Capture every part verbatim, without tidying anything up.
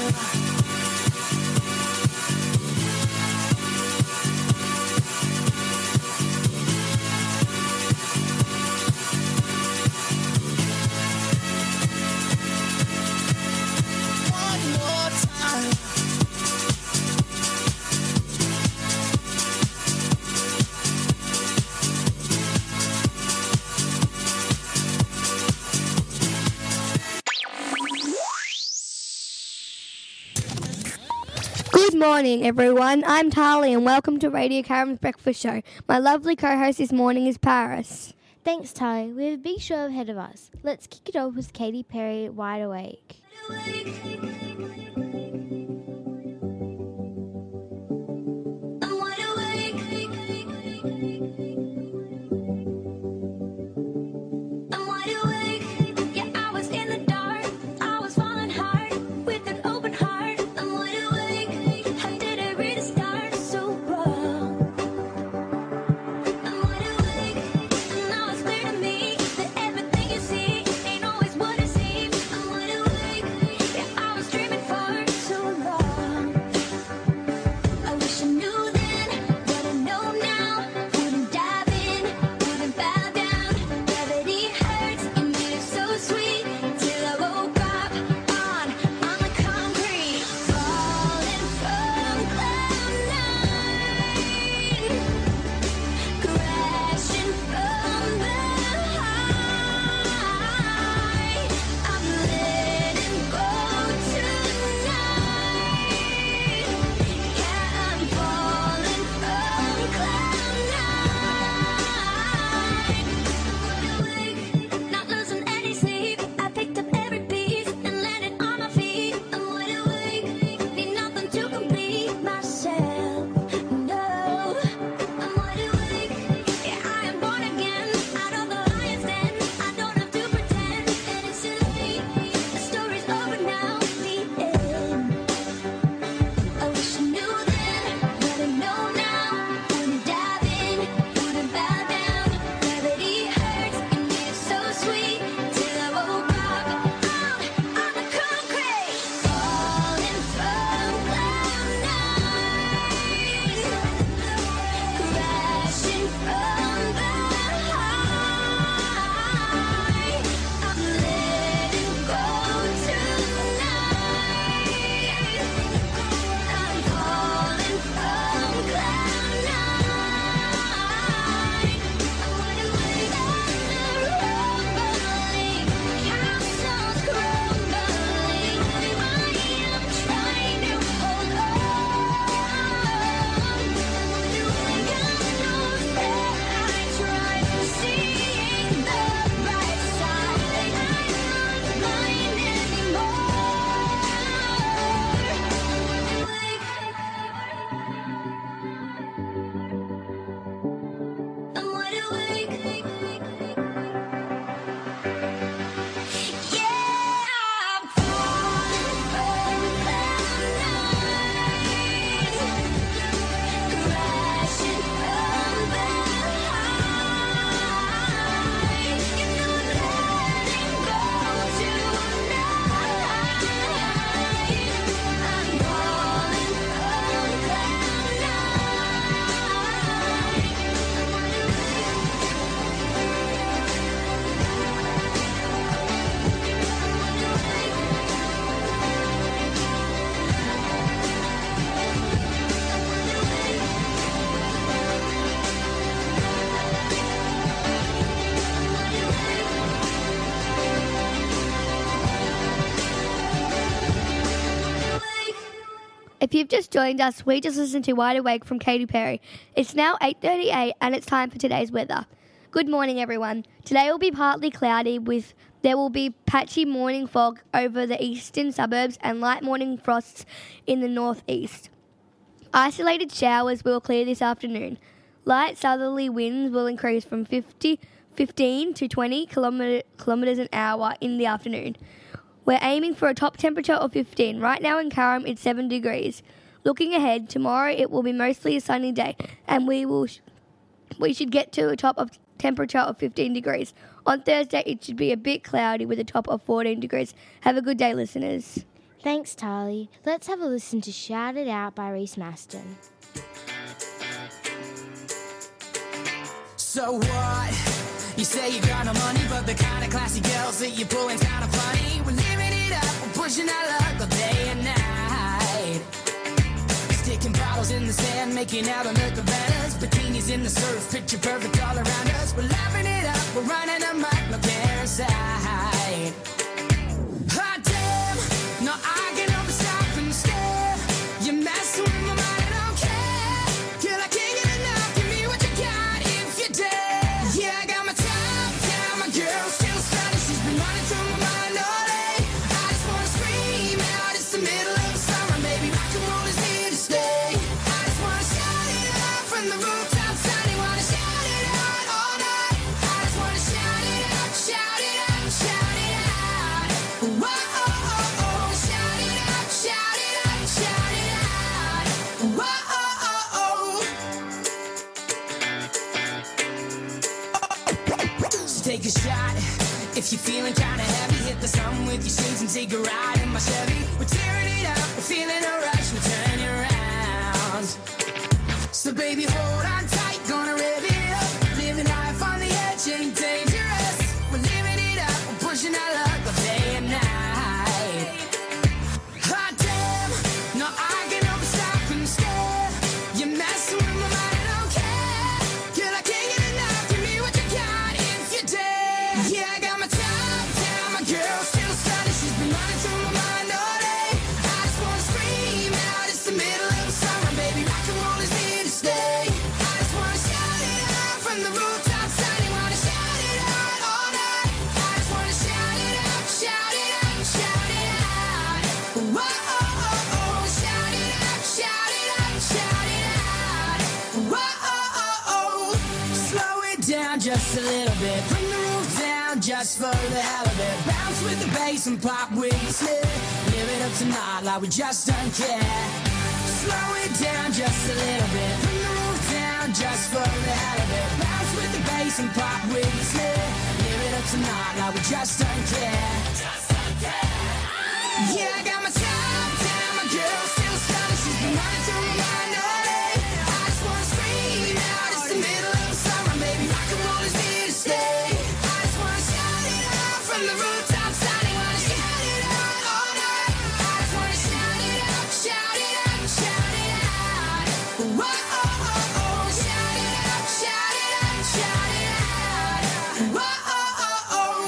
Good morning, everyone. I'm Tali, and welcome to Radio Karam's Breakfast Show. My lovely co-host this morning is Paris. Thanks, Tali. We have a big show ahead of us. Let's kick it off with Katy Perry, Wide Awake. If you've just joined us, we just listened to Wide Awake from Katy Perry. It's now eight thirty-eight and it's time for today's weather. Good morning, everyone. Today will be partly cloudy with there will be patchy morning fog over the eastern suburbs and light morning frosts in the northeast. Isolated showers will clear this afternoon. Light southerly winds will increase from fifty, fifteen to twenty kilometre, kilometres an hour in the afternoon. We're aiming for a top temperature of fifteen. Right now in Karam, it's seven degrees. Looking ahead, tomorrow it will be mostly a sunny day, and we will sh- we should get to a top of temperature of fifteen degrees. On Thursday, it should be a bit cloudy with a top of fourteen degrees. Have a good day, listeners. Thanks, Tarly. Let's have a listen to Shout It Out by Reese Maston. So what? You say you got no money, but the kind of classy girls that you're pulling's kind of funny. We're living it up, we're pushing our luck all day and night. Sticking bottles in the sand, making out on the cabanas. Bikinis in the surf, picture perfect all around us. We're laughing it up, we're running amok, no care inside. Hot damn, no I can help but stop and stare. You're messing with my mind, I don't care. Girl, I can't get enough, give me what you got if you dare. Yeah, I got my top down, my girl still stunning. She's been running through my mind all day. I just wanna scream out, it's the middle of the summer, baby, rock and roll is here to stay. I just wanna shout it out from the rooftops, I didn't wanna shout it out all night. I just wanna shout it out, shout it out, shout it out. Whoa, oh, oh, oh, shout it out, shout it out, shout it out. Whoa, oh, oh, oh. So take a shot. If you're feeling kinda heavy, hit the sun with your shades and take a ride in my Chevy. We're tearing it up, we're feeling a rush, we're turning around. So baby, hold on tight, gonna rev it up. Living life on the edge ain't dangerous. We're living it up, we're pushing our luck all day and night. Hot damn, no I can help but stop and stare. You're messing with my mind, I don't care. Girl, I can't get enough, give me what you got if you dare. Yeah, I got my top down, my girl still stunning. She's been running through my mind all day. I just wanna scream out, it's the middle of the summer, baby, rock and roll is here to stay. I just wanna shout it out from the rooftops, I didn't wanna shout it out all night. I just wanna shout it out, shout it out, shout it out. Whoa, oh, oh, oh, shout it out, shout it out, shout it out. Whoa, oh, oh, oh. Slow it down just a little bit, bring the roof down just for the hell of it. Bounce with the bass and pop with the slip. Live it up tonight like we just don't care. Slow it down just a little bit, bring the roof down just for the hell of it. Bounce with the bass and pop with the slip. Live it up tonight like we just don't care. Yeah, I got my top down, my girl still stunning. She's been running through my mind all day. I just wanna scream out, it's the middle of the summer, baby, rock and roll is here to stay. I just wanna shout it out from the rooftops, I didn't wanna shout it out all night. I just wanna shout it out, shout it out, shout it out. Whoa, oh, oh, oh, shout it out, shout it out, shout it out. Whoa, oh, oh, oh.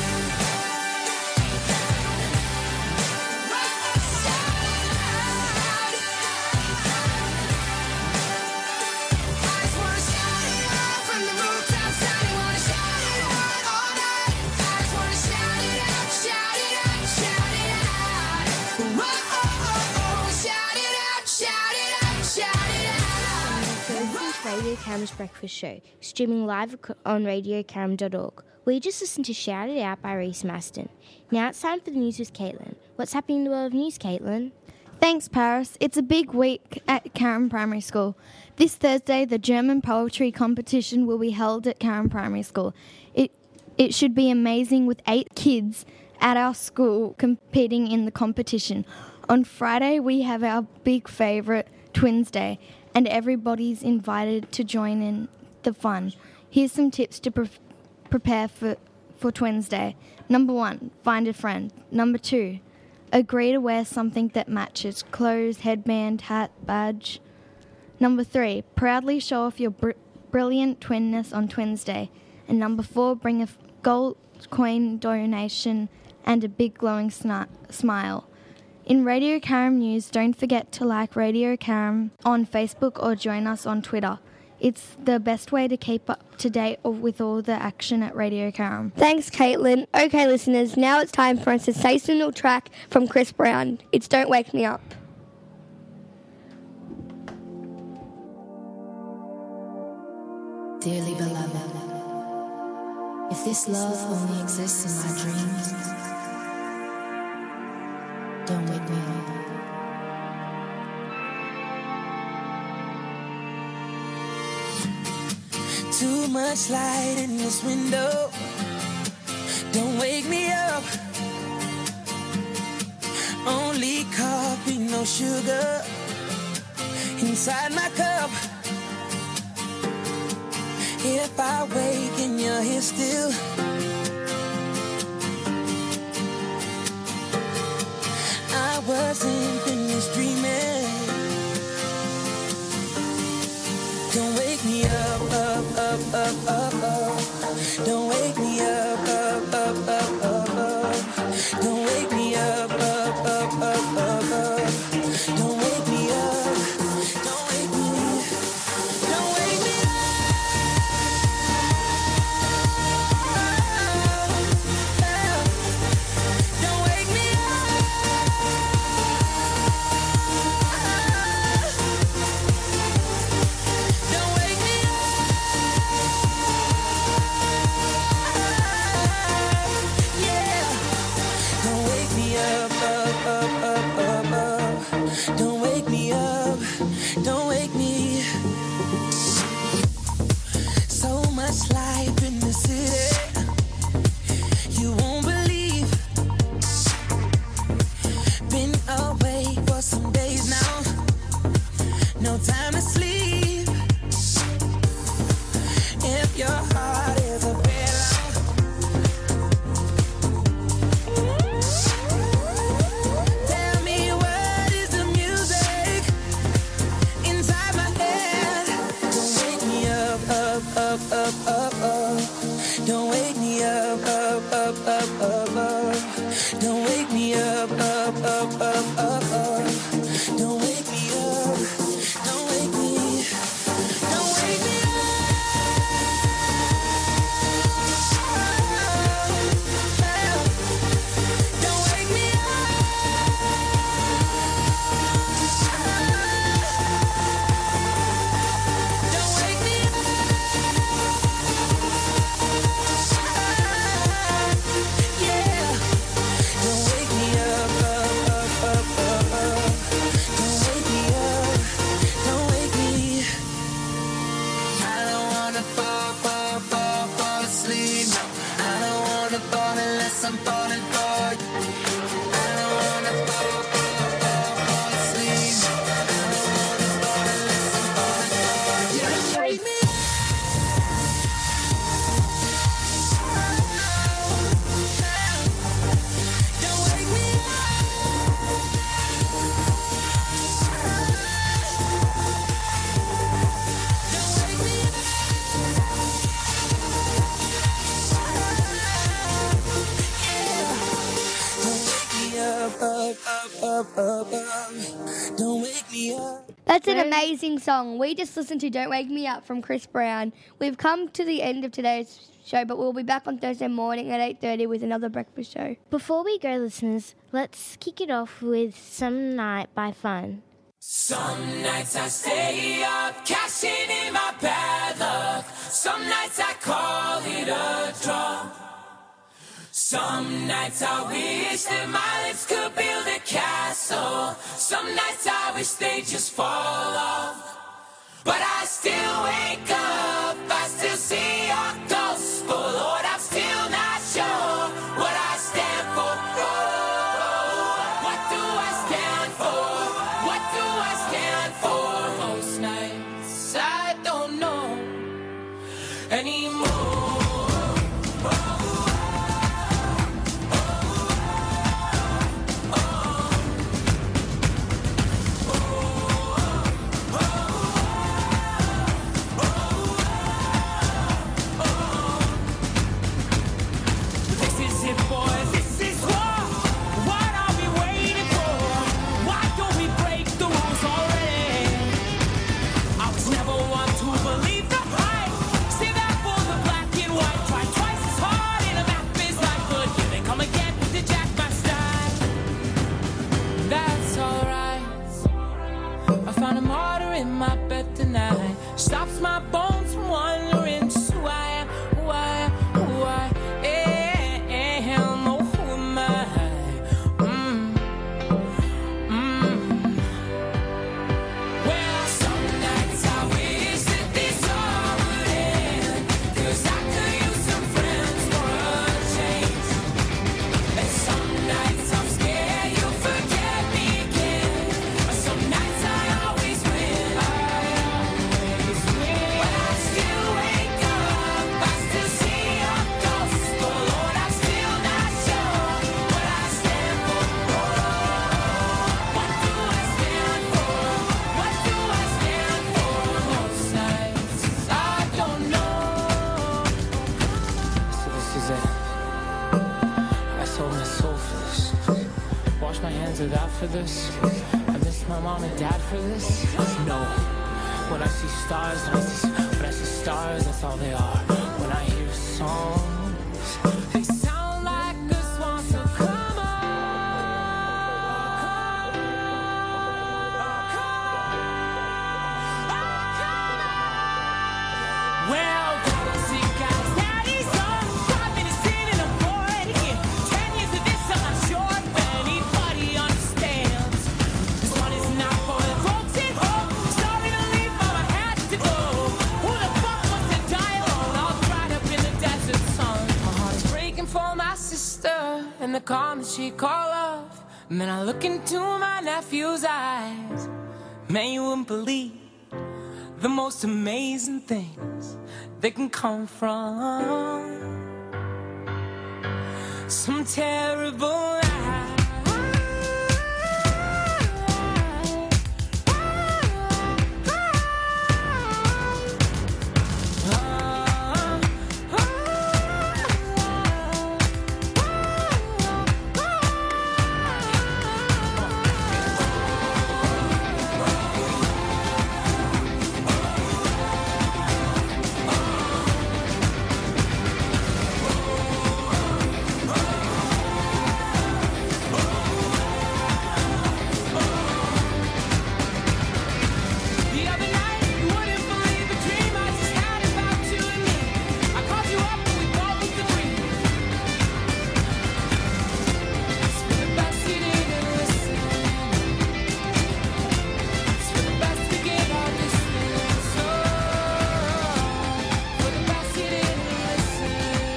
Radio Caram's Breakfast Show, streaming live on radio caram dot org. We just listened to Shout It Out by Reese Maston. Now it's time for the news with Caitlin. What's happening in the world of news, Caitlin? Thanks, Paris. It's a big week at Carrum Primary School. This Thursday, the German poetry competition will be held at Carrum Primary School. It it should be amazing with eight kids at our school competing in the competition. On Friday, we have our big favourite, Twins Day, and everybody's invited to join in the fun. Here's some tips to pre- prepare for, for Twins Day. Number one, find a friend. Number two, agree to wear something that matches: clothes, headband, hat, badge. Number three, proudly show off your br- brilliant twinness on Twins Day. And number four, bring a f- gold coin donation and a big glowing sni- smile. In Radio Caram News, don't forget to like Radio Caram on Facebook or join us on Twitter. It's the best way to keep up to date with all the action at Radio Caram. Thanks, Caitlin. Okay, listeners, now it's time for a sensational track from Chris Brown. It's Don't Wake Me Up. Dearly beloved, if this love only exists in my dreams, don't wake me up. Too much light in this window, don't wake me up. Only sugar inside my cup. If I wake and you're here still, I wasn't finished dreaming. Don't wake me up, up, up, up, up, up. Don't wake me up, up, up, up, up, up. Don't wake me up, up, up, up, up, up. Don't wake me up. Don't wake me. Don't wake me up. Don't wake me up. Don't wake me up. Yeah. Don't wake me up, up, up, up, up, up. Don't wake me up. Don't wake me. So much life in the city, you won't believe. Been away for some days now, no time to sleep. If your heart is a pillow, tell me what is the music inside my head. Don't wake me up, up, up, up, up, up. Don't wake me up, up, up, up, up, up. Don't wake me up, up, up, up, up, up. Don't wake me up. Don't wake me. Don't wake me up. Don't wake me up. Don't wake me up. Yeah. Don't wake me up, up, up, up, up, up. Don't wake me up. Don't wake me. I don't wanna fall, fall, fall, fall asleep. No, I don't wanna fall unless I'm falling for you. I don't wanna fall, fall, fall, fall asleep. No, I don't wanna fall unless I'm falling for you. Don't wake me up. Don't wake me up. Don't wake me up. Don't wake me up, up, up, up, up, up. Don't wake me up. That's an amazing song. We just listened to Don't Wake Me Up from Chris Brown. We've come to the end of today's show, but we'll be back on Thursday morning at eight thirty with another breakfast show. Before we go, listeners, let's kick it off with Some Night by Fun. Some nights I stay up, cashing in my bad luck. Some nights I call it a draw. Some nights I wish that my lips could build a castle. Some nights I wish they just fall off. But I still wake up, I still see your gospel. Lord, I'm still not sure what I stand for. Oh, what do I stand for? What do I stand for? Most nights I don't know anymore. Oh, friends are that for this. I miss my mom and dad for this. No, when I see stars, when I see, when I see stars, that's all they are. When I hear songs, they sound like a swan, so come on. Well, see, guys, daddy's on five minutes in and I'm bored again. Ten years of this, I'm not sure if anybody understands. This one is not for the folks at home. Sorry to leave, but I had to go. Who the fuck wants to die alone? All dried up in the desert sun. My heart is breaking for my sister and the calm that she call love. And then I look into my nephew's eyes. Man, you wouldn't believe the most amazing things that can come from some terrible lie. The other night, you wouldn't believe a dream I just had about you and me. I called you up and we both looked agreed. It's for the best you didn't listen. It's for the best to get all distance. Oh, for the best you didn't listen.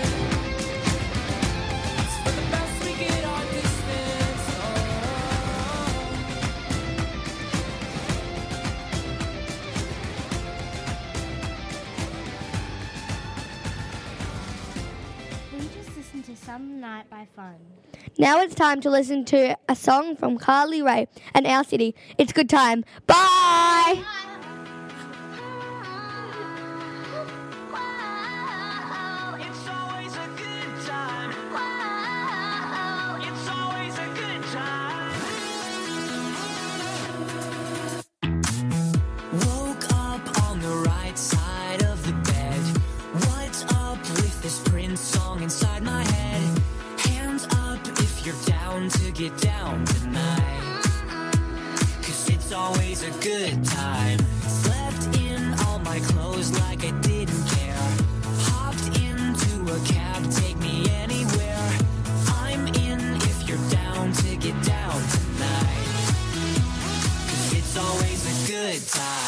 It's for the best we get all distance. Oh. We just listened to Some Night by Fun. Now it's time to listen to a song from Carly Rae and Our City. It's good time. Bye! It's always a good time. It's always a good time. Woke up on the right side of the bed. What's up with this Prince song inside my head? Hands up if you're down to get down tonight. Cause it's always a good time. Slept in all my clothes like I didn't care. Hopped into a cab, take me anywhere. I'm in if you're down to get down tonight. Cause it's always a good time.